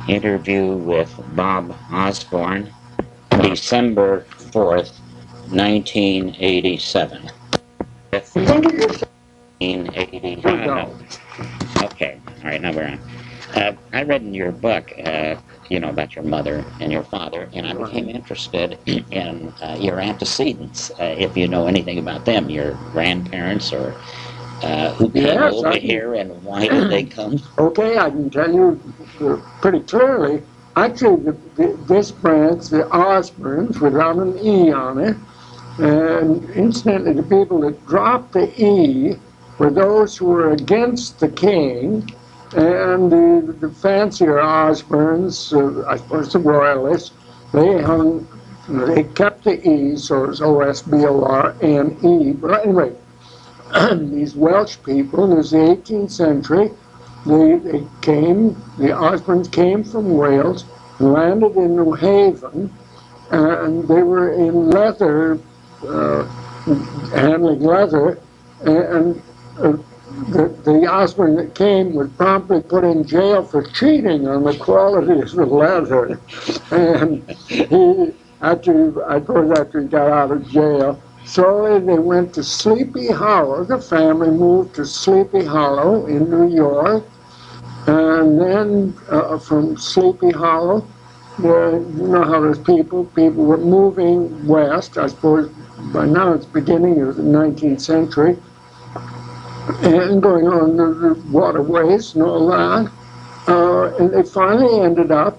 interview with Bob Osborne, December 4th, 1987. 1985. Okay, all right, now we're on. I read in your book, about your mother and your father, and I became interested in your antecedents, if you know anything about them, your grandparents, or who came over here and why did they come? Okay, I can tell you pretty clearly. Actually, this branch, the Osborns, without an E on it, and incidentally, the people that dropped the E were those who were against the king, and the fancier Osborns, I suppose the royalists, they kept the E, so it was Osborne. But anyway, these Welsh people, it was the 18th century, the Osborns came from Wales, landed in New Haven, and they were in leather, handling leather, and the Osborne that came was promptly put in jail for cheating on the quality of the leather. And after he got out of jail, slowly they went to Sleepy Hollow. The family moved to Sleepy Hollow in New York, and then from Sleepy Hollow, you know how there's people were moving west. I suppose by now it's beginning of the 19th century, and going on the waterways and all that. And they finally ended up,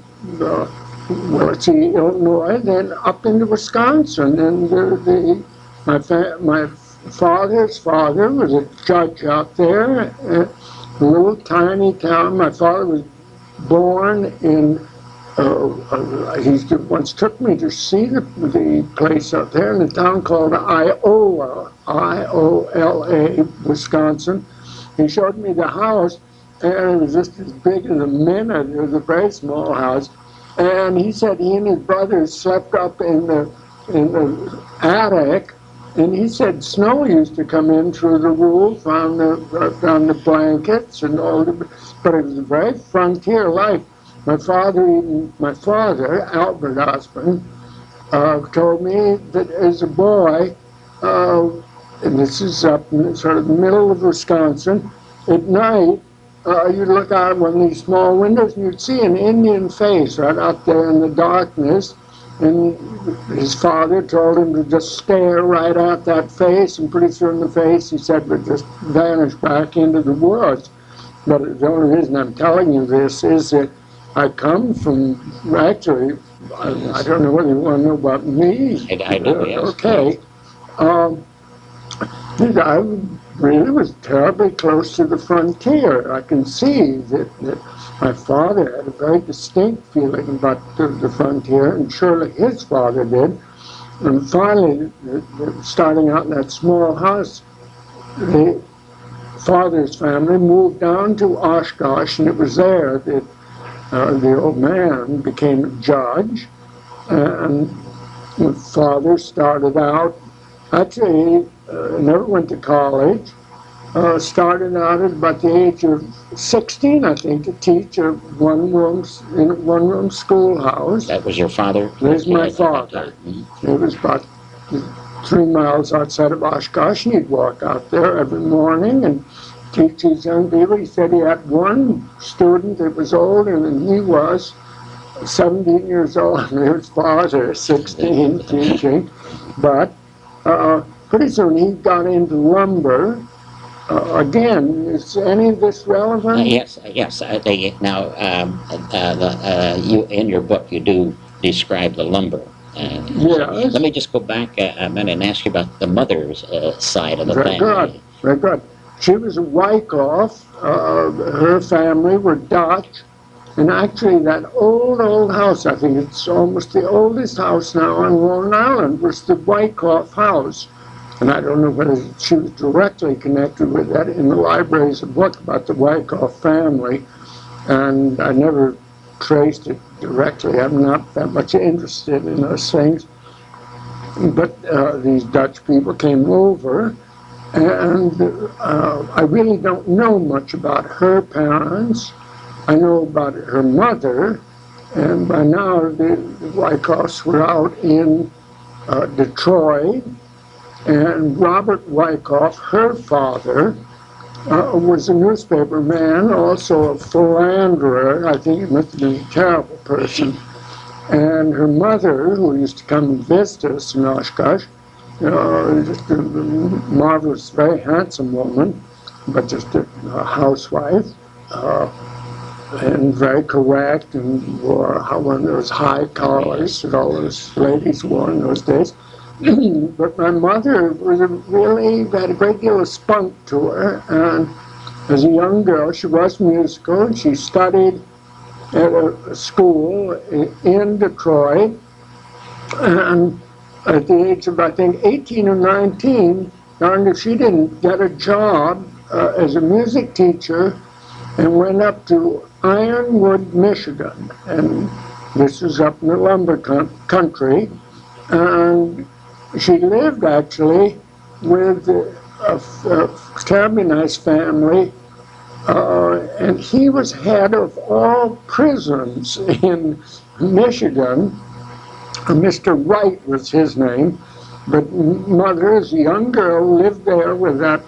Illinois, then up into Wisconsin. And my father's father was a judge out there, a little tiny town. My father was born in, he once took me to see the place out there in a town called Iola, I-O-L-A, Wisconsin. He showed me the house, and it was just as big as a minute. It was a very small house. And he said he and his brothers slept up in the attic, and he said snow used to come in through the roof on the blankets and all. But it was a very frontier life. My father, Albert Osborne, told me that as a boy, and this is up in sort of the middle of Wisconsin, at night, you'd look out one of these small windows and you'd see an Indian face right out there in the darkness. And his father told him to just stare right at that face, and pretty soon the face, he said, would just vanish back into the woods. But the only reason I'm telling you this is that I come from, actually, I don't know whether you want to know about me. I do, yes. Okay. I really was terribly close to the frontier. I can see that my father had a very distinct feeling about the frontier, and surely his father did. And finally, starting out in that small house, the father's family moved down to Oshkosh, and it was there that the old man became a judge, and my father started out, actually never went to college, started out at about the age of 16, I think, to teach in a one-room schoolhouse. That was your father? That was my father. It was about 3 miles outside of Oshkosh, and he'd walk out there every morning and teach these young people. He said he had one student that was older than he was, 17 years old, and his father, 16, teaching. But pretty soon he got into lumber. Again, is any of this relevant? Yes. Now, you in your book, you do describe the lumber. Yes. Let me just go back a minute and ask you about the mother's side of the family. Very good. She was a Wyckoff. Her family were Dutch. And actually, that old house, I think it's almost the oldest house now on Long Island, was the Wyckoff house. And I don't know whether she was directly connected with that. In the library is a book about the Wyckoff family, and I never traced it directly. I'm not that much interested in those things. But these Dutch people came over, and I really don't know much about her parents. I know about her mother, And by now, the Wyckoffs were out in Detroit, and Robert Wyckoff, her father, was a newspaper man, also a philanderer. I think he must have been a terrible person. And her mother, who used to come and visit us in Oshkosh, just a marvelous, very handsome woman, but just a housewife, and very correct, and wore one of those high collars that all those ladies wore in those days. But my mother was had a great deal of spunk to her, and as a young girl, she was musical, and she studied at a school in Detroit, and at the age of, I think, 18 or 19, darned if she didn't get a job as a music teacher and went up to Ironwood, Michigan, and this is up in the lumber country, and she lived actually with a terribly nice family, and he was head of all prisons in Michigan. Mr. Wright was his name, but mother, as a young girl, lived there with that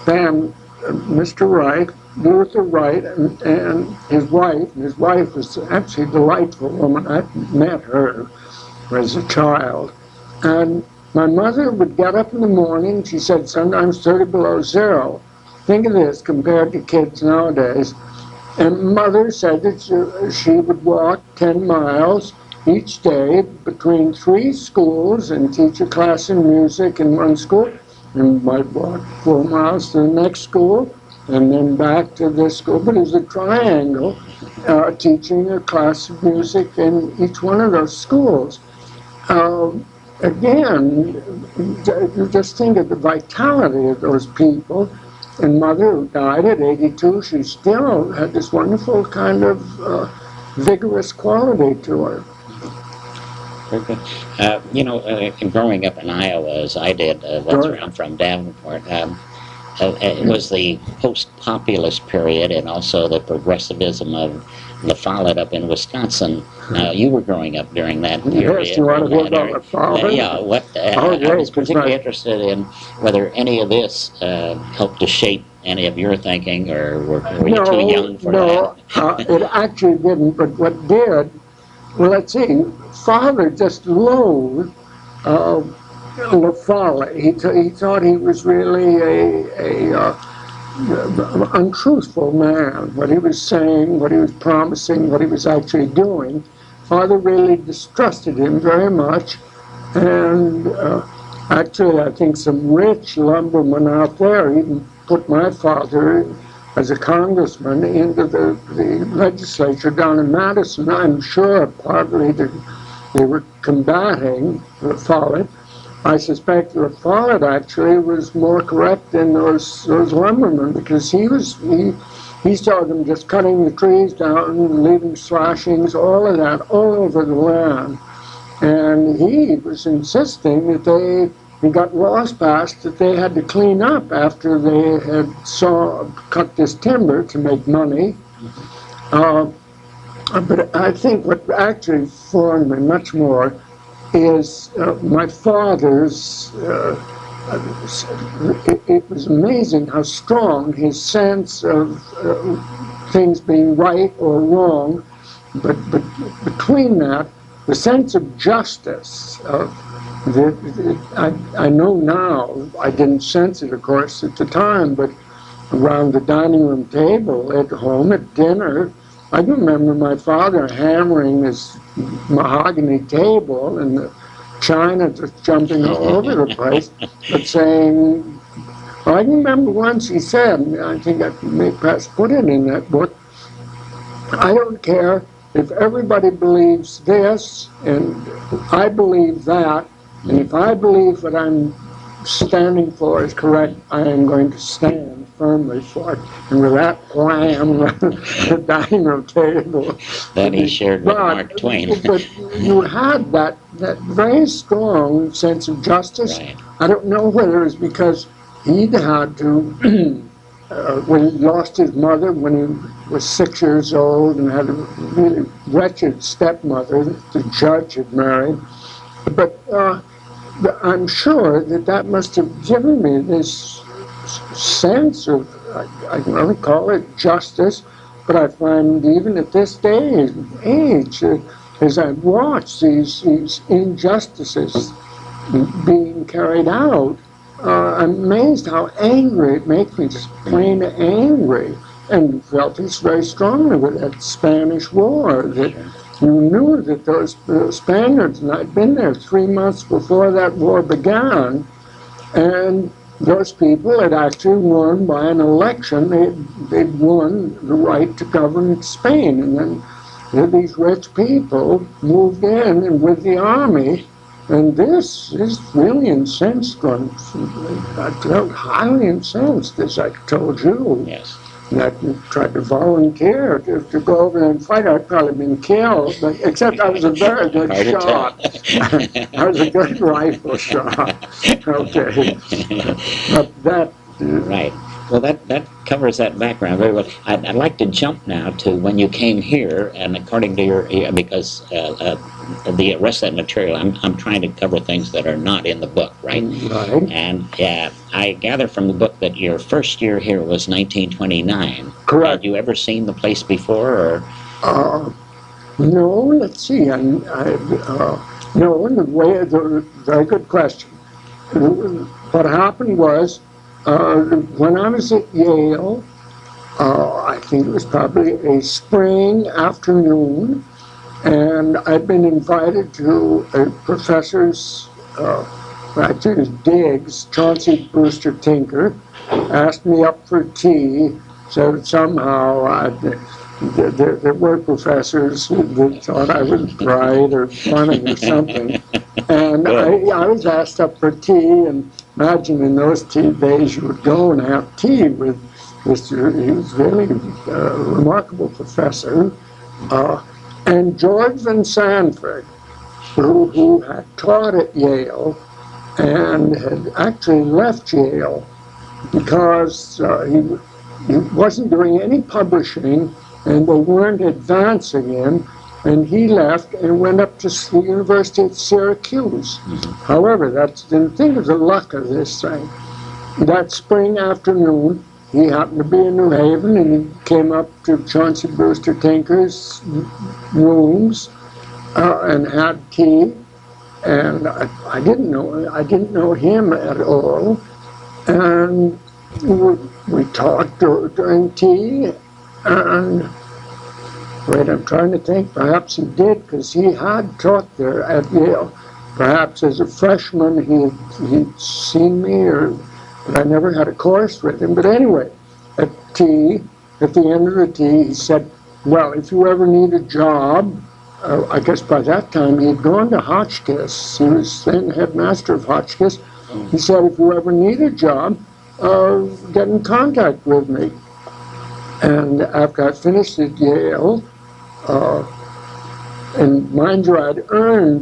Mr. Wright, Luther Wright, and his wife. And his wife was actually a delightful woman. I met her as a child. And my mother would get up in the morning, she said sometimes 30 below zero. Think of this compared to kids nowadays. And mother said that she would walk 10 miles each day between 3 schools and teach a class in music in one school, and might walk 4 miles to the next school and then back to this school. But it was a triangle, teaching a class of music in each one of those schools. Again, you just think of the vitality of those people. And mother, who died at 82, she still had this wonderful kind of vigorous quality to her. Growing up in Iowa, as I did, that's where I'm from, Davenport, it was the post-populist period and also the progressivism of the Follett up in Wisconsin. You were growing up during that period. Yes, you want to hear about the Follett? I was particularly interested in whether any of this helped to shape any of your thinking, or were you too young for that? It actually didn't, but what did, well, let's see, Father just loathed La Follette. He thought he was really a untruthful man. What he was saying, what he was promising, what he was actually doing. Father really distrusted him very much, and actually I think some rich lumbermen out there even put my father as a congressman into the legislature down in Madison. I'm sure partly they were combating La Follette. I suspect La Follette actually was more correct than those lumbermen, because he saw them just cutting the trees down and leaving slashings, all of that, all over the land. And he was insisting that he got laws passed that they had to clean up after they had cut this timber to make money. But I think what actually formed me much more is my father's, it was amazing how strong his sense of things being right or wrong, but between that, the sense of justice, I know now, I didn't sense it, of course, at the time, but around the dining room table at home at dinner, I can remember my father hammering this mahogany table and the china just jumping all over the place, but saying, I can remember once he said, I think I may perhaps put it in that book, I don't care if everybody believes this and I believe that, and if I believe what I'm standing for is correct, I am going to stand firmly for it. And with that wham, the dining room table. That he shared with Mark Twain. But you had that very strong sense of justice. Right. I don't know whether it's because he'd had to when he lost his mother when he was 6 years old and had a really wretched stepmother that the judge had married. But I'm sure that must have given me this sense of, I can only call it justice, but I find even at this day age, as I watch these injustices being carried out, I'm amazed how angry it makes me, just plain angry. And felt this very strongly with that Spanish War, that you knew that those Spaniards, and I'd been there 3 months before that war began, and those people had actually won by an election. They'd won the right to govern Spain, and then these rich people moved in and with the army. And this is really incensed. I felt highly incensed, as I told you. Yes. And I tried to volunteer to go over there and fight. I'd probably been killed, but except I was a very good shot. I was a good rifle shot. Okay. But that... Right. Well, that covers that background very well. I'd like to jump now to when you came here, and according to your, because the rest of that material, I'm trying to cover things that are not in the book, right? Right. And I gather from the book that your first year here was 1929. Correct. Had you ever seen the place before, or? No, let's see. No, in the way, very good question. What happened was, when I was at Yale, I think it was probably a spring afternoon, and I'd been invited to a professor's, I think it was Diggs, Chauncey Brewster Tinker, asked me up for tea, so somehow there were professors that thought I was bright or funny or something. And I was asked up for tea, and imagine in those days you would go and have tea with Mr. He was really a remarkable professor. And George Van Sanford, who had taught at Yale and had actually left Yale because he wasn't doing any publishing and they weren't advancing him, and he left and went up to the University of Syracuse. Mm-hmm. However, think of the luck of this thing. That spring afternoon, he happened to be in New Haven, and he came up to Chauncey Brewster Tinker's rooms and had tea. And I didn't know him at all. And we talked during tea. And wait, I'm trying to think. Perhaps he did, because he had taught there at Yale. Perhaps as a freshman he'd seen me, but I never had a course with him. But anyway, at the end of the tea, he said, well, if you ever need a job, I guess by that time he had gone to Hotchkiss. He was then headmaster of Hotchkiss. He said, if you ever need a job, get in contact with me. And after I finished at Yale, and mind you, I'd earned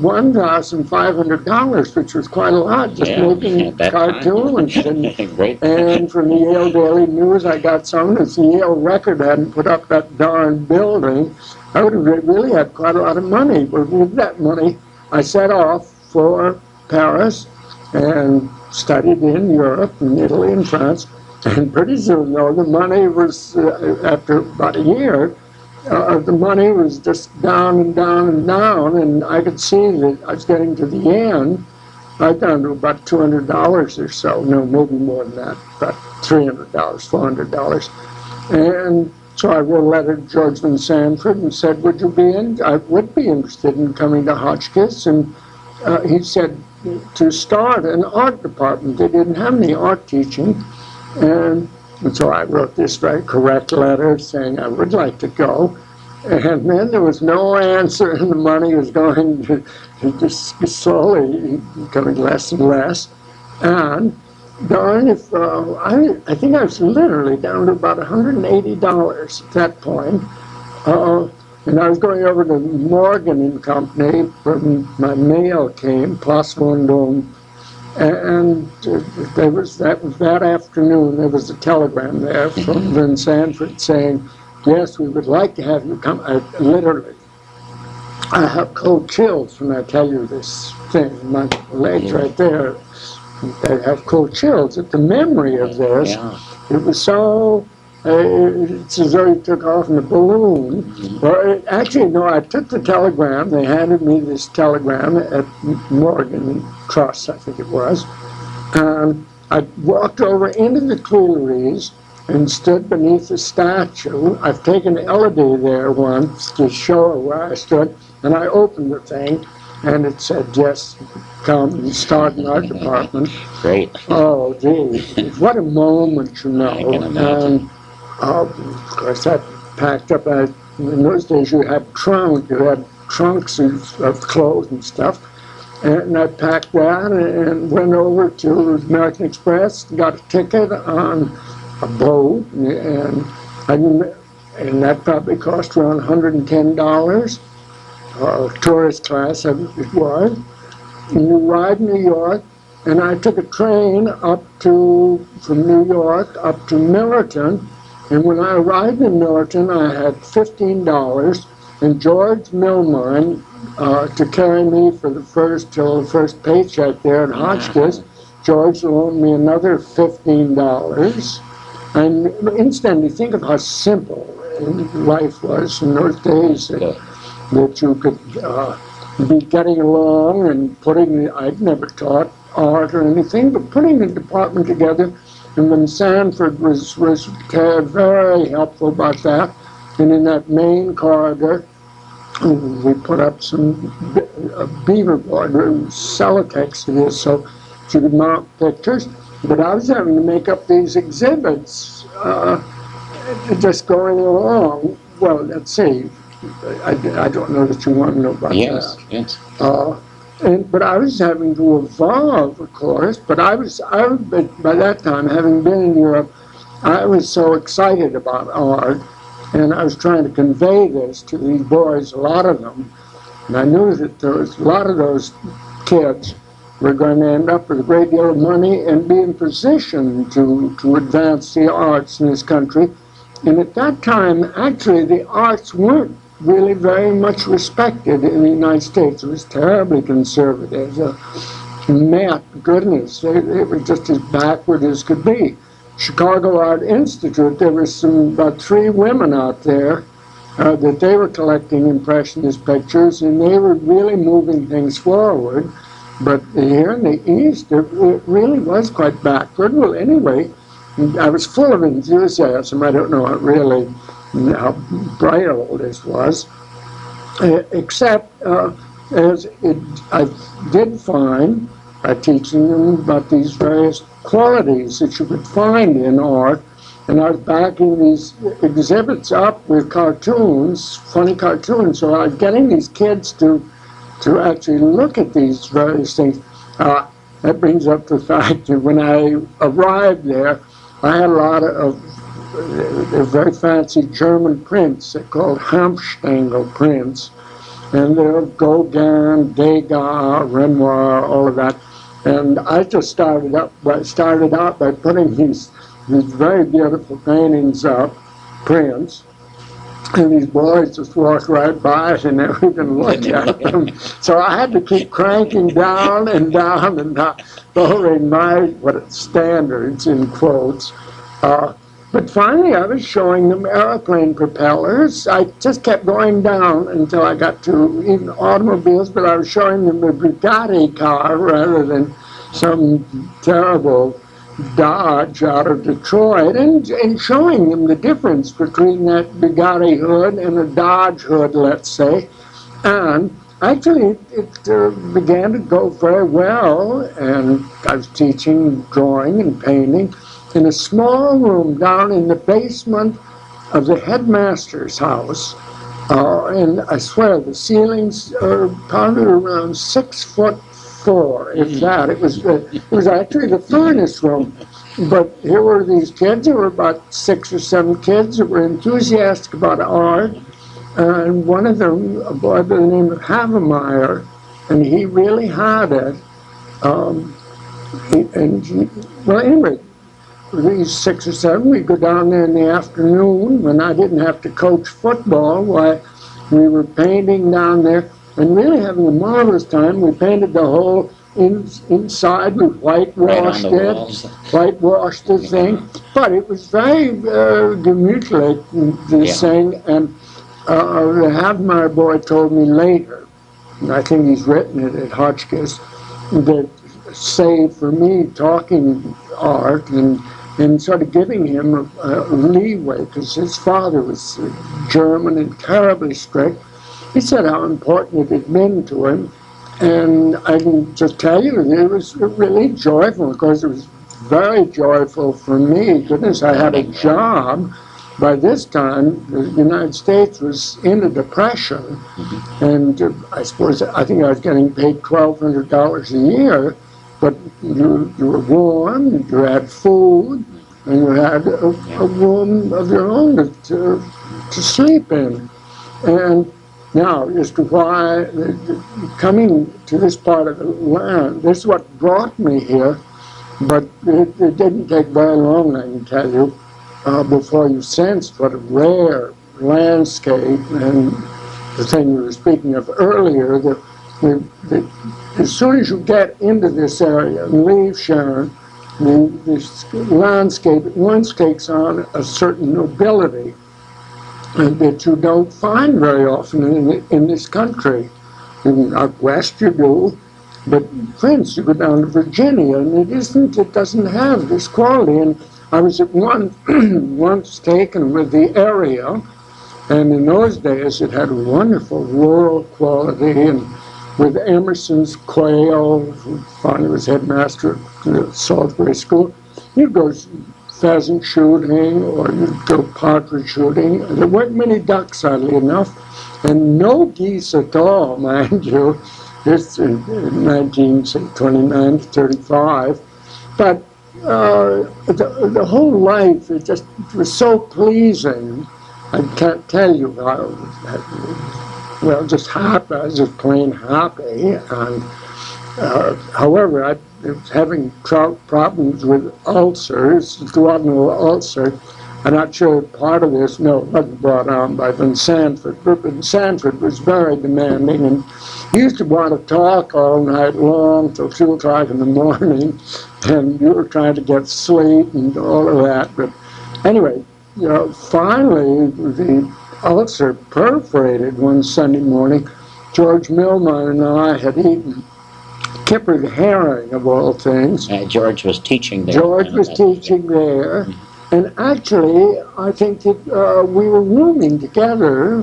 $1,500, which was quite a lot, just making cartoons. And from the Yale Daily News, I got some. If the Yale Record hadn't put up that darn building, I would have really had quite a lot of money. But with that money, I set off for Paris and studied in Europe and Italy and France. And pretty soon, though, the money was, after about a year, the money was just down and down and down, and I could see that I was getting to the end. I got down to about $200 or so. No, maybe more than that, about $300, $400. And so I wrote a letter to George Van Sanford and said, I would be interested in coming to Hotchkiss. And he said to start an art department. They didn't have any art teaching. And so I wrote this very correct letter saying I would like to go. And then there was no answer, and the money was going to just slowly becoming less and less. And darn if, I think I was literally down to about $180 at that point. And I was going over to Morgan and Company when my mail came, Place Vendôme. And there was that afternoon, there was a telegram there from Lynn Sanford saying, yes, we would like to have you come. Literally, I have cold chills when I tell you this thing. My legs right there, they have cold chills at the memory of this. Yeah. It was so, it's as though you took off in a balloon. Well, actually, no, I took the telegram. They handed me this telegram at Morgan Trust, I think it was. And I walked over into the Tuileries and stood beneath the statue. I've taken Elodie there once to show her where I stood, and I opened the thing, and it said, yes, come and start in our department. Great. Oh, gee, what a moment, you know. I can imagine. And, of course, I packed up. In those days, you had trunks of clothes and stuff. And I packed that and went over to American Express, got a ticket on a boat, and that probably cost around $110, tourist class it was. And you ride New York, and I took a train from New York up to Millerton, and when I arrived in Millerton, I had $15, and George Milmine, to carry me till the first paycheck there at Hotchkiss, George loaned me another $15. And instantly, think of how simple life was in those days, that you could be getting along and I'd never taught art or anything, but putting the department together. And then Sanford was very helpful about that. And in that main corridor, we put up some beaver board, Celotex it is, so you could mount pictures. But I was having to make up these exhibits, just going along. Well, let's see. I don't know that you want to know about Yes, that. yes. But I was having to evolve, of course. But I by that time, having been in Europe, I was so excited about art, and I was trying to convey this to these boys, a lot of them. And I knew that a lot of those kids were going to end up with a great deal of money and be in position to advance the arts in this country. And at that time, actually, the arts weren't really very much respected in the United States. It was terribly conservative. Goodness, they were just as backward as could be. Chicago Art Institute, there was about 3 women out there that they were collecting Impressionist pictures, and they were really moving things forward. But here in the East, it really was quite backward. Well, anyway, I was full of enthusiasm. I don't know how bright all this was, except I did find, by teaching them about these various qualities that you could find in art, and I was backing these exhibits up with cartoons, funny cartoons, so I was getting these kids to actually look at these various things. That brings up the fact that when I arrived there, I had a lot of very fancy German prints. They're called Hanfstaengl prints. And they're Gauguin, Degas, Renoir, all of that. And I just started out by putting these very beautiful paintings up, prints, and these boys just walked right by it and never even looked at them. So I had to keep cranking down and down and down, lowering my standards, in quotes. But finally I was showing them airplane propellers. I just kept going down until I got to even automobiles, but I was showing them the Bugatti car rather than some terrible Dodge out of Detroit, and showing them the difference between that Bugatti hood and a Dodge hood, let's say. And actually it began to go very well, and I was teaching drawing and painting in a small room down in the basement of the headmaster's house. And I swear the ceilings are probably around 6'4", if that. It was actually the furnace room. But here were these kids. There were about 6 or 7 kids that were enthusiastic about art. And one of them, a boy by the name of Havemeyer, and he really had it. Well, anyway, these 6 or 7, we'd go down there in the afternoon when I didn't have to coach football. Why, we were painting down there and really having a marvelous time. We painted the whole inside, we whitewashed whitewashed the thing. But it was very gemütlich, this thing. And the Havmeyer boy told me later, and I think he's written it at Hotchkiss, that saved for me talking art and sort of giving him a leeway, because his father was German and terribly strict. He said how important it had been to him, and I can just tell you, it was really joyful, because it was very joyful for me. Goodness, I had a job. By this time, the United States was in a depression, and I think I was getting paid $1,200 a year, but you were warm, you had food, and you had a room of your own to sleep in. And now, as to why coming to this part of the land, this is what brought me here, but it didn't take very long, I can tell you, before you sensed what a rare landscape, and the thing we were speaking of earlier, that as soon as you get into this area and leave Sharon, this landscape at once takes on a certain nobility that you don't find very often in this country. Out west you do, but for instance, you go down to Virginia, and it doesn't have this quality. And I was at once taken with the area, and in those days it had a wonderful rural quality, and with Emerson's quail, who finally was headmaster at the Salisbury School, you'd go pheasant shooting, or you'd go partridge shooting. There weren't many ducks, oddly enough, and no geese at all, mind you. This in 1929 to 35, but the whole life, it was so pleasing. I can't tell you how. Well, just happy. I was just plain happy. And however, I was having problems with ulcers, duodenal ulcer. I'm not sure part of this, no, it wasn't brought on by Van Sanford, but Van Sanford was very demanding, and he used to want to talk all night long till 2 o'clock in the morning, and you were trying to get sleep and all of that. But anyway, finally the ulcer perforated one Sunday morning. George Milmar and I had eaten kippered herring, of all things. George was teaching there. George was teaching there. And actually, I think that we were rooming together.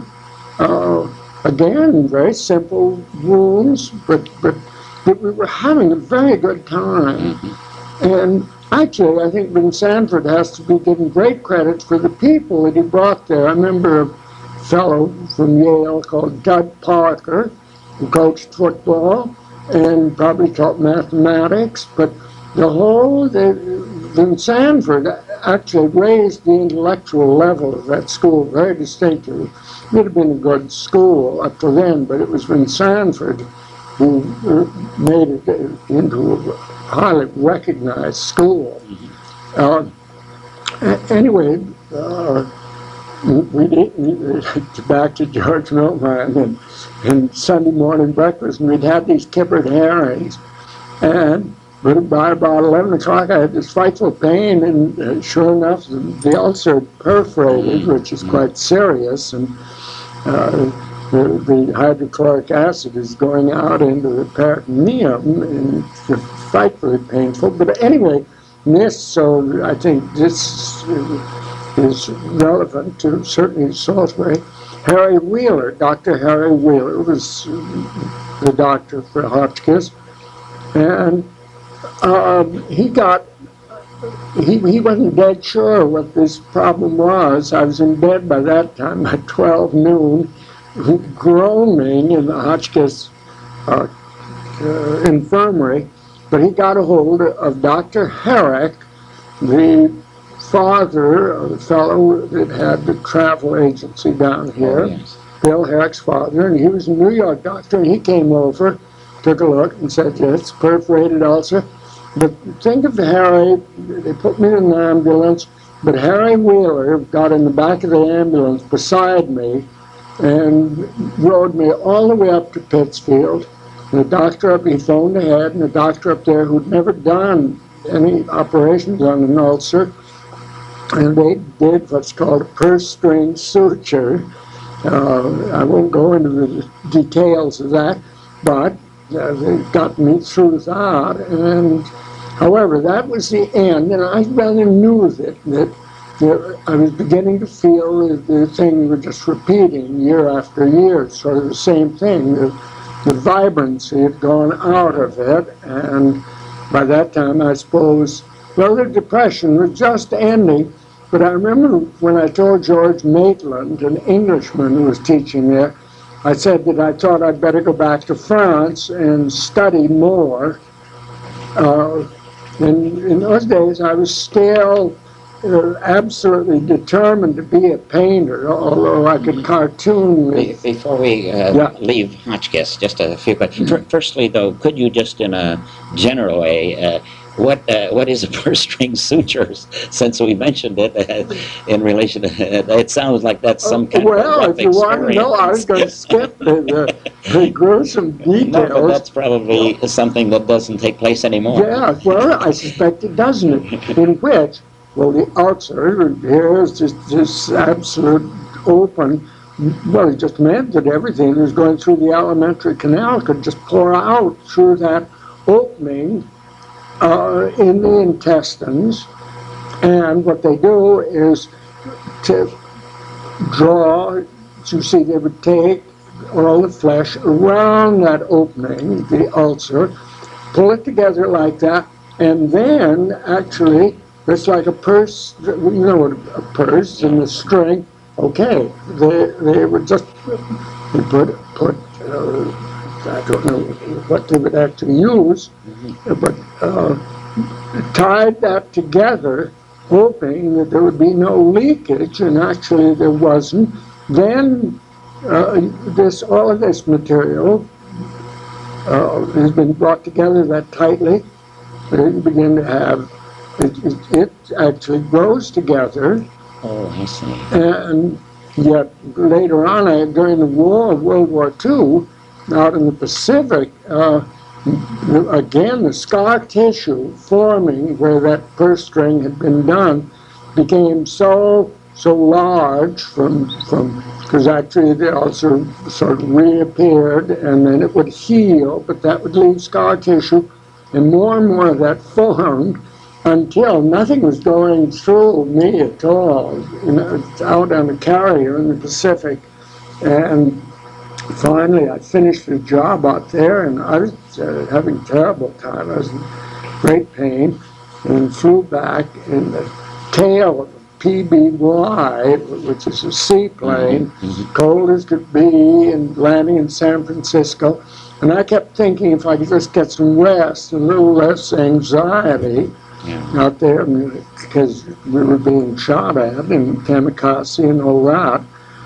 Again, very simple rooms, but we were having a very good time. And actually, I think Van Sanford has to be given great credit for the people that he brought there. I remember a fellow from Yale called Doug Parker, who coached football and probably taught mathematics, but Van Sanford actually raised the intellectual level of that school very distinctly. It would have been a good school up to then, but it was Van Sanford who made it into a highly recognized school. Anyway, back to George Milman and Sunday morning breakfast, and we'd have these kippered herrings, and by about 11 o'clock I had this frightful pain, and sure enough the ulcer perforated, which is quite serious, and the hydrochloric acid is going out into the peritoneum, and it's frightfully painful. But anyway, so I think this is relevant to certainly Salisbury. Harry Wheeler, Dr. Harry Wheeler, was the doctor for Hotchkiss, and he wasn't dead sure what this problem was. I was in bed by that time at 12 noon, groaning in the Hotchkiss infirmary, but he got a hold of Dr. Herrick, the father of the fellow that had the travel agency down here, Bill Herrick's father, and he was a New York doctor, and he came over, took a look, and said, yes, perforated ulcer. But think of Harry, they put me in an ambulance, but Harry Wheeler got in the back of the ambulance beside me and rode me all the way up to Pittsfield. And the doctor up, he phoned ahead, and the doctor up there who'd never done any operations on an ulcer, and they did what's called a purse string suture. I won't go into the details of that, but they got me through that. And however, that was the end, and I rather knew that I was beginning to feel the thing was just repeating year after year, sort of the same thing. The vibrancy had gone out of it, and by that time, I suppose, well, the depression was just ending. But I remember when I told George Maitland, an Englishman who was teaching there, I said that I thought I'd better go back to France and study more. And in those days, I was still absolutely determined to be a painter, although I could cartoon. Before we leave Hotchkiss, just a few questions. Firstly, though, could you just in a general way, what is a purse string suture? Since we mentioned it in relation to it sounds like that's some kind of rough if you want to know, I was going to skip the gruesome details. No, but that's probably something that doesn't take place anymore. Yeah, well, I suspect it doesn't. In which, well, the ulcer here is just this absolute open. Well, it just meant that everything that was going through the alimentary canal could just pour out through that opening in the intestines. And what they do is to draw, you see, they would take all the flesh around that opening, the ulcer, pull it together like that, and then actually, it's like a purse, you know what a purse and a string. Okay, they would just put I don't know what they would actually use, but tied that together, hoping that there would be no leakage, and actually there wasn't. Then all of this material has been brought together that tightly. They begin to have it actually grows together. Oh, I see. And yet later on, during the war, World War II, out in the Pacific, again, the scar tissue forming where that purse string had been done became so large because actually the ulcer sort of reappeared, and then it would heal, but that would leave scar tissue, and more of that formed until nothing was going through me at all, out on the carrier in the Pacific. And finally, I finished the job out there, and I was having a terrible time. I was in great pain, and flew back in the tail of a PBY, which is a seaplane, cold as could be, and landing in San Francisco. And I kept thinking if I could just get some rest, a little less anxiety out there, because we were being shot at, and kamikaze and all that.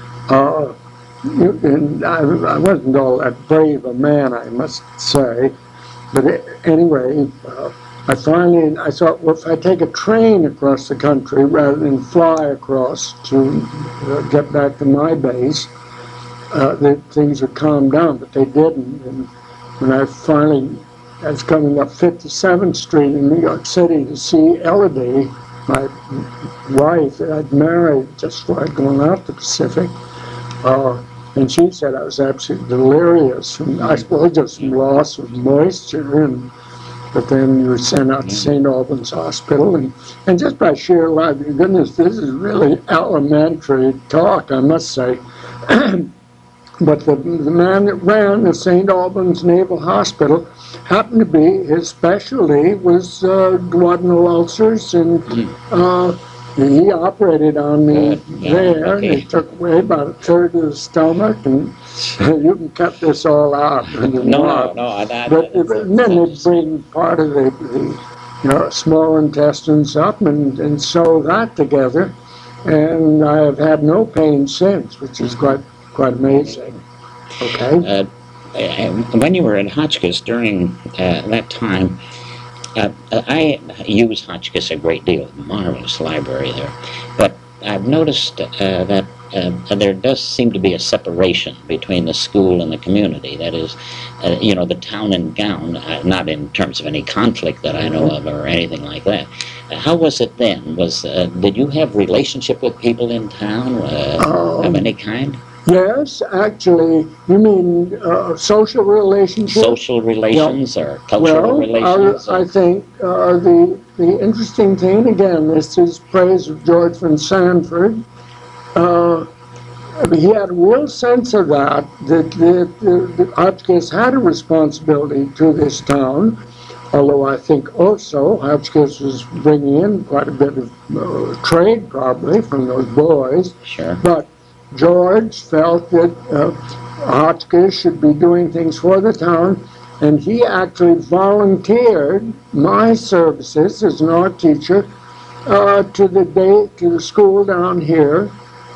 And I wasn't all that brave a man, I must say. But anyway, I thought, well, if I take a train across the country rather than fly across to get back to my base, that things would calm down, but they didn't. And when I was coming up 57th Street in New York City to see Elodie, my wife that I'd married just before I'd gone out the Pacific, and she said I was absolutely delirious, and I suppose just some loss of moisture, but then you were sent out to St. Albans Hospital, and just by sheer luck, goodness, this is really elementary talk, I must say. But the man that ran the St. Albans Naval Hospital happened to be, his specialty was duodenal ulcers, and he operated on me there, and he took away about a third of the stomach, and you can cut this all out. But then they bring part of the small intestines up and sew that together, and I have had no pain since, which is quite amazing. Okay. When you were at Hotchkiss during that time, I use Hotchkiss a great deal. Marvelous library there. But I've noticed that there does seem to be a separation between the school and the community. That is, the town and gown, not in terms of any conflict that I know of or anything like that. How was it then? Did you have relationship with people in town of any kind? Yes, actually. You mean social relationships? Social relations or cultural relations? I think the interesting thing, again, this is praise of George von Sanford. He had a real sense of that Hotchkiss had a responsibility to this town, although I think also Hotchkiss was bringing in quite a bit of trade probably from those boys. Sure. But George felt that Hotchkiss should be doing things for the town, and he actually volunteered my services as an art teacher to the school down here.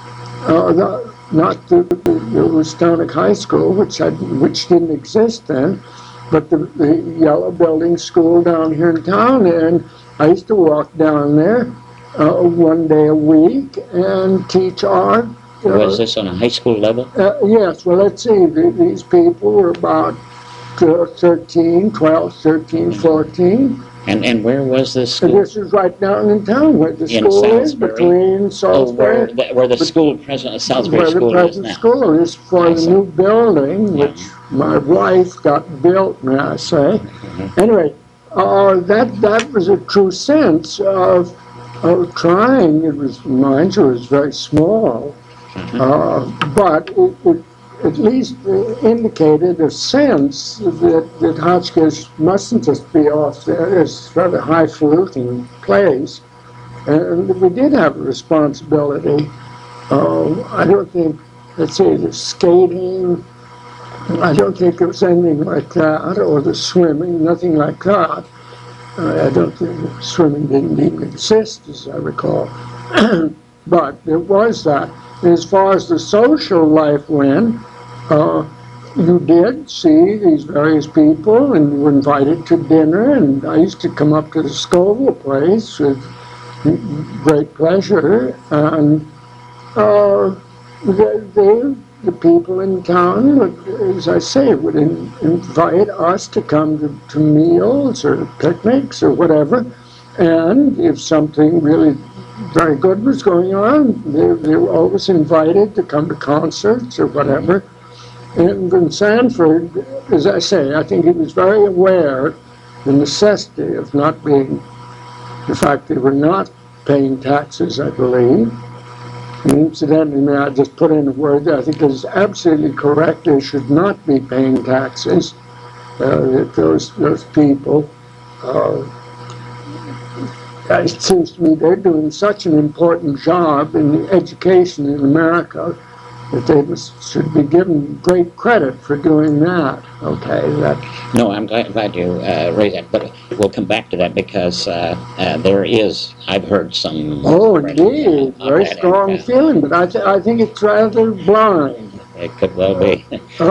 Not the Houstonic High School, which didn't exist then, but the yellow building school down here in town. And I used to walk down there one day a week and teach art. Was this on a high school level? Yes. Well, let's see. These people were about 12, 13, 14. And where was this school? This is right down in town where the school is, between Salisbury. Where the school, Salisbury School where the present school is for the new building, which my wife got built, may I say. Anyway, that was a true sense of trying. It was, mind you, it was very small, but it at least indicated a sense that Hotchkiss mustn't just be off there. It's a rather highfalutin place. And we did have a responsibility. I don't think, let's say, the skating, I don't think there was anything like that, or the swimming, nothing like that. I don't think swimming didn't even exist, as I recall. But there was that. As far as the social life went, you did see these various people, and you were invited to dinner, and I used to come up to the Scoville place with great pleasure, and the people in town, as I say, would invite us to come to meals or picnics or whatever, and if something really very good was going on, they were always invited to come to concerts or whatever. And von Sanford, as I say, I think he was very aware of the necessity of not being, the fact they were not paying taxes, I believe. And incidentally, may I just put in a word that I think is absolutely correct. They should not be paying taxes. Those people, it seems to me they're doing such an important job in education in America that they should be given great credit for doing that. Okay, No, I'm glad you raised that, but we'll come back to that because there is, I've heard some... Oh, indeed, very strong feeling, but I think it's rather blind. It could well be.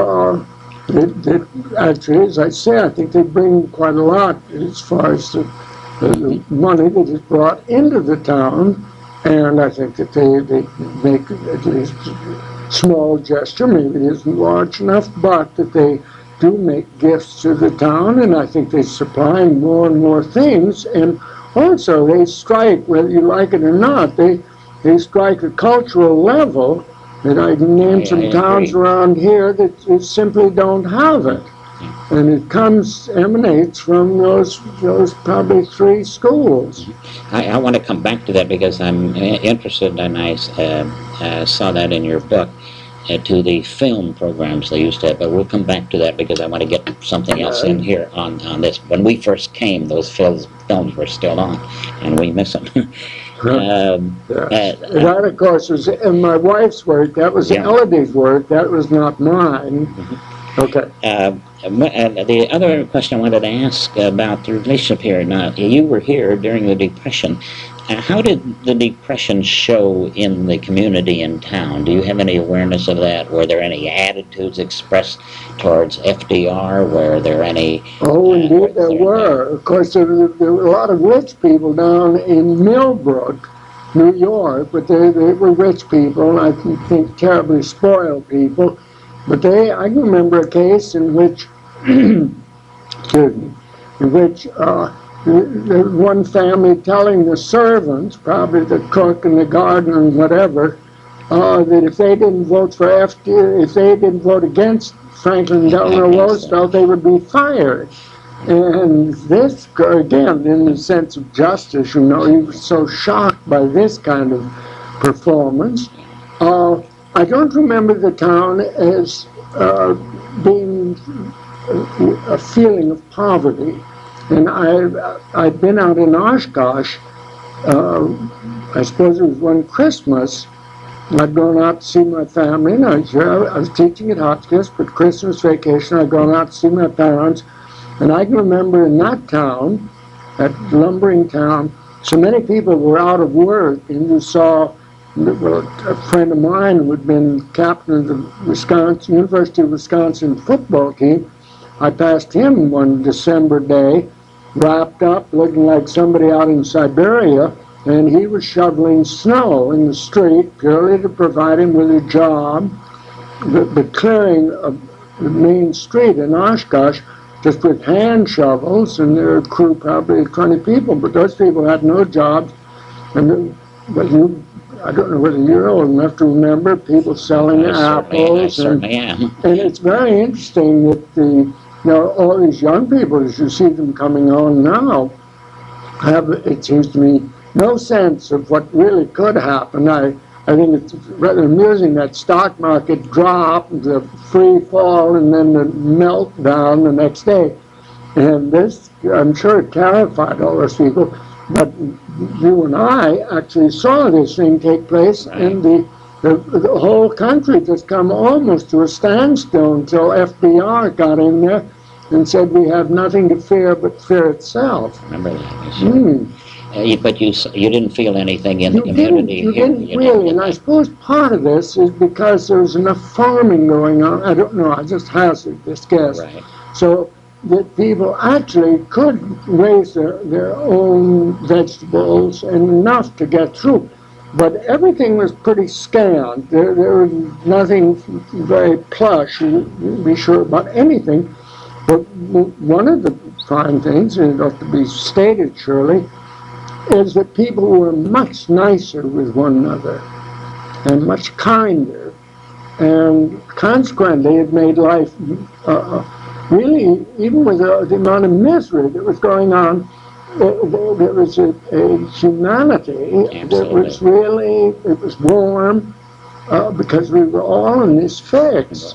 Actually, as I say, I think they bring quite a lot as far as the money that is brought into the town, and I think that they make at least small gesture, maybe it isn't large enough, but that they do make gifts to the town, and I think they supply more and more things, and also they strike, whether you like it or not, they strike a cultural level that I can name some towns around here that simply don't have it. And it emanates from those probably 3 schools. I want to come back to that because I'm interested, and I saw that in your book, to the film programs they used to have. But we'll come back to that because I want to get something else in here on this. When we first came, those films were still on, and we miss them. That, of course, was in my wife's work. That was Elodie's work. That was not mine. Okay. The other question I wanted to ask about the relationship here. Now, you were here during the Depression. How did the Depression show in the community in town? Do you have any awareness of that? Were there any attitudes expressed towards FDR? Were there any... Oh, indeed there were. Of course, there were a lot of rich people down in Millbrook, New York, but they were rich people, and I think terribly spoiled people. But I can remember a case in which, excuse me, in which the one family telling the servants, probably the cook and the gardener and whatever, that if they didn't vote for FDR, if they didn't vote against Franklin Delano Roosevelt, they would be fired. And this, again, in the sense of justice, you know, he was so shocked by this kind of performance. I don't remember the town as being a feeling of poverty. And I'd been out in Oshkosh, I suppose it was one Christmas. I'd gone out to see my family, and I was teaching at Hotchkiss, but Christmas vacation, I'd gone out to see my parents. And I can remember in that town, that lumbering town, so many people were out of work, and you saw, well, a friend of mine who had been captain of the University of Wisconsin football team. I passed him one December day, wrapped up, looking like somebody out in Siberia, and he was shoveling snow in the street purely to provide him with a job, but clearing the main street in Oshkosh just with hand shovels, and their crew probably 20 people, but those people had no jobs. And I don't know whether you're old enough to remember people selling apples. I certainly am. And it's very interesting that all these young people, as you see them coming on now, have, it seems to me, no sense of what really could happen. I think it's rather amusing that stock market drop, the free fall, and then the meltdown the next day. And this, I'm sure it terrified all those people, but you and I actually saw this thing take place, and the whole country just come almost to a standstill until FDR got in there and said, we have nothing to fear but fear itself. Remember that? But you didn't feel anything in the community. You didn't really, and I suppose part of this is because there was enough farming going on. I don't know, I just hazard this guess. Right. So that people actually could raise their own vegetables and enough to get through. But everything was pretty scant. There was nothing very plush, you be sure about anything. But one of the fine things, and it ought to be stated surely, is that people were much nicer with one another and much kinder. And consequently, it made life really, even with the amount of misery that was going on, there was a humanity. That was really, it was warm because we were all in this fix.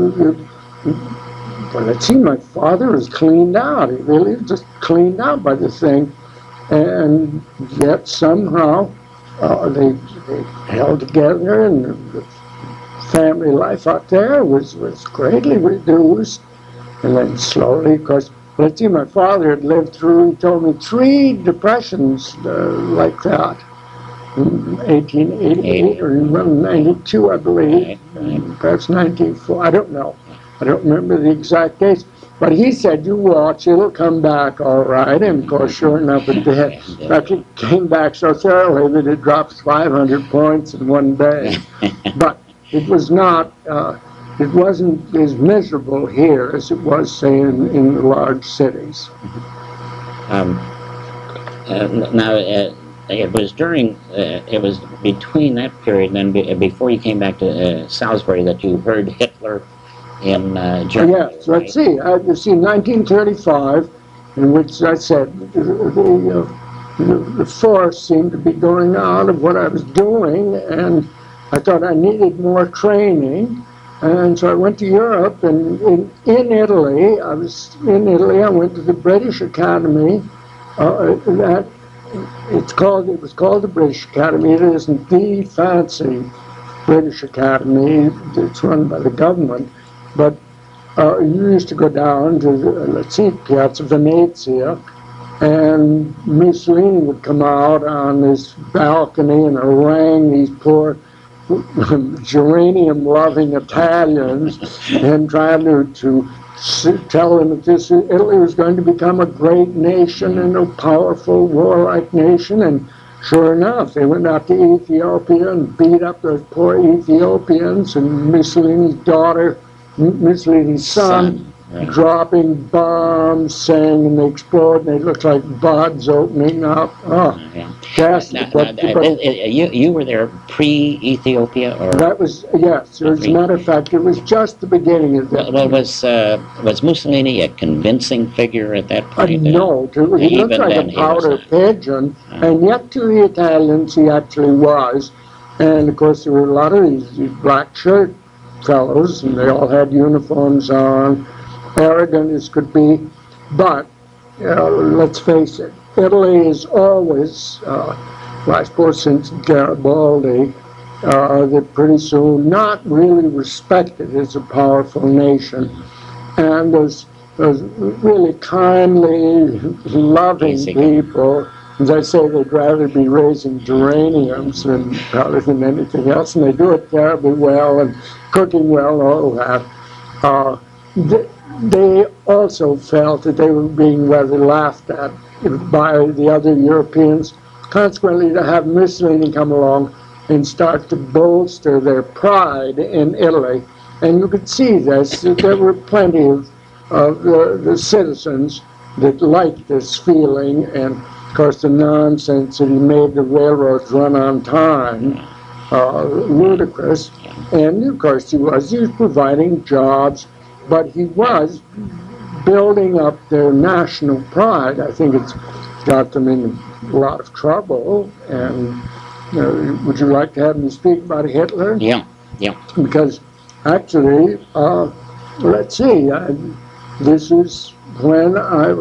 Well, it seemed my father was cleaned out. He really was just cleaned out by the thing. And yet somehow they held together, and the family life out there was greatly reduced. And then slowly, of course, let's see, my father had lived through, he told me, 3 depressions like that. In 1888 or 92, I believe, perhaps 1904, I don't know. I don't remember the exact dates. But he said, you watch, it'll come back all right. And of course, sure enough, it did. In fact, it came back so thoroughly that it dropped 500 points in one day. But it was not, it wasn't as miserable here as it was, say, in the large cities. Now, it was between that period and then before you came back to Salisbury that you heard Hitler in Germany. Yes, right? Let's see. You see, 1935, in which I said the force seemed to be going out of what I was doing, and I thought I needed more training. And so I went to Europe, and in Italy, I went to the British Academy. It was called the British Academy. It isn't the fancy British Academy. It's run by the government. But you used to go down to, Piazza Venezia, and Mussolini would come out on this balcony and harangue these poor geranium-loving Italians and trying to tell them that Italy was going to become a great nation and a powerful, warlike nation. And sure enough, they went out to Ethiopia and beat up those poor Ethiopians, and Mussolini's son, Right. dropping bombs, saying, and they explode, and they look like buds opening up. Oh, Yeah. ghastly. You were there pre-Ethiopia, or That was, yes, as a matter of fact, it was just the beginning of that. well, was Mussolini a convincing figure at that point? No, he looked Even like then a he powder was pigeon, and yet to the Italians he actually was. And of course there were a lot of these black shirt fellows, and they all had uniforms on, arrogant as could be. But let's face it, Italy is always, I suppose since Garibaldi, they're pretty soon not really respected as a powerful nation. And those really kindly, loving Easy going. people, as I say, they'd rather be raising geraniums rather than anything else, and they do it terribly well, and cooking well, all that. They also felt that they were being rather laughed at by the other Europeans. Consequently, to have Mussolini come along and start to bolster their pride in Italy, and you could see this, that there were plenty of the citizens that liked this feeling, and of course the nonsense that he made the railroads run on time, ludicrous. And of course he was providing jobs, but he was building up their national pride. I think it's got them in a lot of trouble. And would you like to have me speak about Hitler? Yeah. Because actually, let's see, this is when I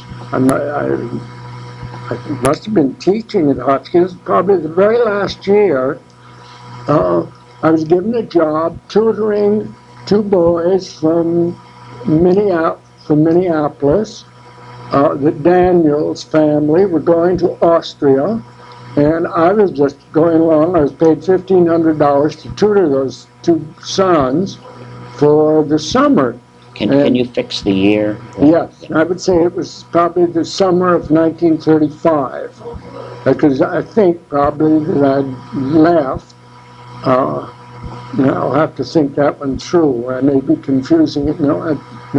must have been teaching at Hotchkiss, probably the very last year. I was given a job tutoring two boys from Minneapolis. The Daniels family were going to Austria, and I was just going along. I was paid $1,500 to tutor those two sons for the summer. Can you fix the year? Yes, I would say it was probably the summer of 1935, because I think probably that I'd left. I'll have to think that one through. I may be confusing it. No,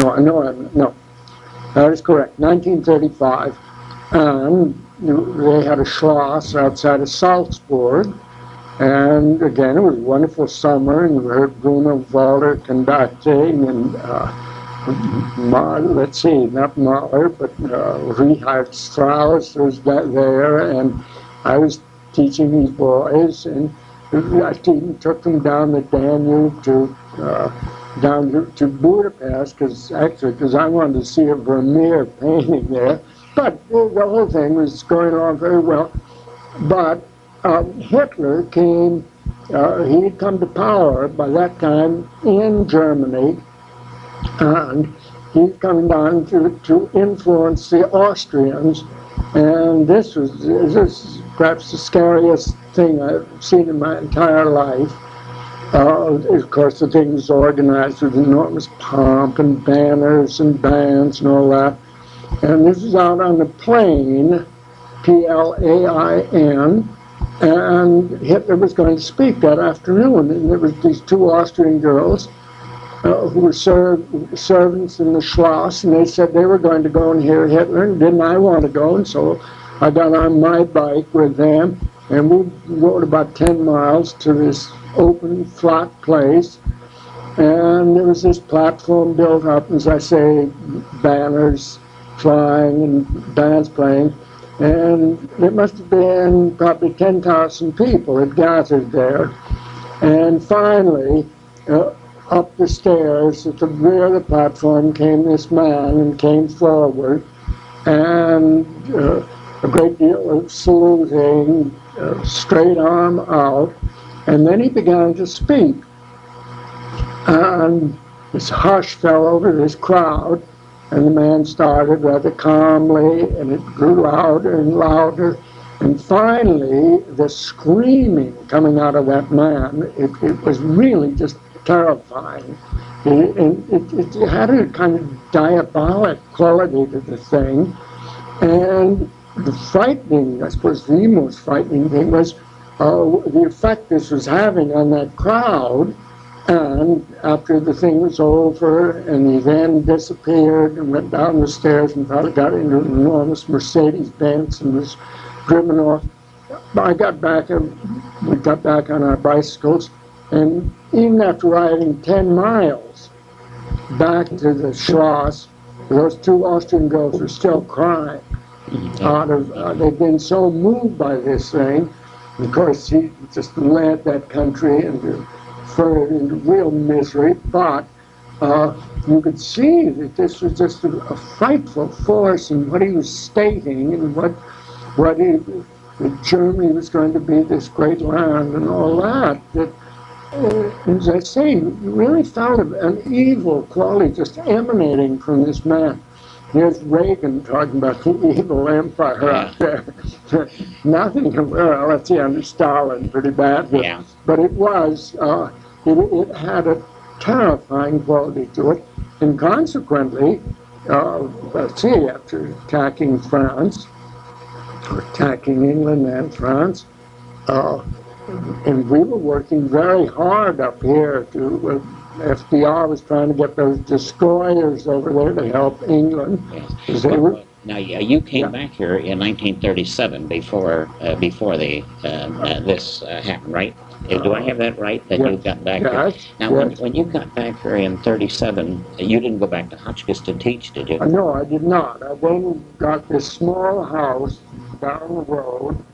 that is correct. 1935, and they had a Schloss outside of Salzburg, and again it was a wonderful summer, and we heard Bruno Walter conducting, and let's see, not Mahler, but Richard Strauss was there, and I was teaching these boys, and I took them down the Danube down to Budapest, because I wanted to see a Vermeer painting there. But the whole thing was going on very well. But Hitler came, he had come to power by that time in Germany, and he's coming down to influence the Austrians. And this is perhaps the scariest thing I've seen in my entire life. Of course, the thing was organized with enormous pomp and banners and bands and all that. And this is out on the plain, Plain, and Hitler was going to speak that afternoon. And there were these two Austrian girls who were servants in the Schloss, and they said they were going to go and hear Hitler, and didn't I want to go? And so I got on my bike with them, and we rode about 10 miles to this open, flat place, and there was this platform built up, as I say, banners flying and bands playing, and there must have been probably 10,000 people had gathered there. And finally, up the stairs at the rear of the platform came this man and came forward, and a great deal of saluting, straight arm out, and then he began to speak. And this hush fell over this crowd, And the man started rather calmly, and it grew louder and louder. And finally, the screaming coming out of that man, it was really just terrifying. It had a kind of diabolic quality to the thing. And the frightening, I suppose the most frightening thing was the effect this was having on that crowd. And after the thing was over, and he then disappeared and went down the stairs and probably got into an enormous Mercedes-Benz and was driven off. I got back, and we got back on our bicycles, and even after riding 10 miles back to the Schloss, those two Austrian girls were still crying. They'd been so moved by this thing. Of course, he just led that country into real misery, but you could see that this was just a frightful force in what he was stating and that Germany was going to be this great land and all that. That as I say, you really felt an evil quality just emanating from this man. Here's Reagan talking about the evil empire out there. Nothing, well, let's see, under Stalin, pretty bad. But it was, it had a terrifying quality to it. And consequently, let's see, after attacking France, or attacking England and France, and we were working very hard up here to, FDR was trying to get those destroyers over there to help England. Yes. Now, you came back here in 1937 before this happened, right? Do I have that right, that you got back here? Now, when you got back here in 37, you didn't go back to Hotchkiss to teach, did you? No, I did not. I then got this small house down the road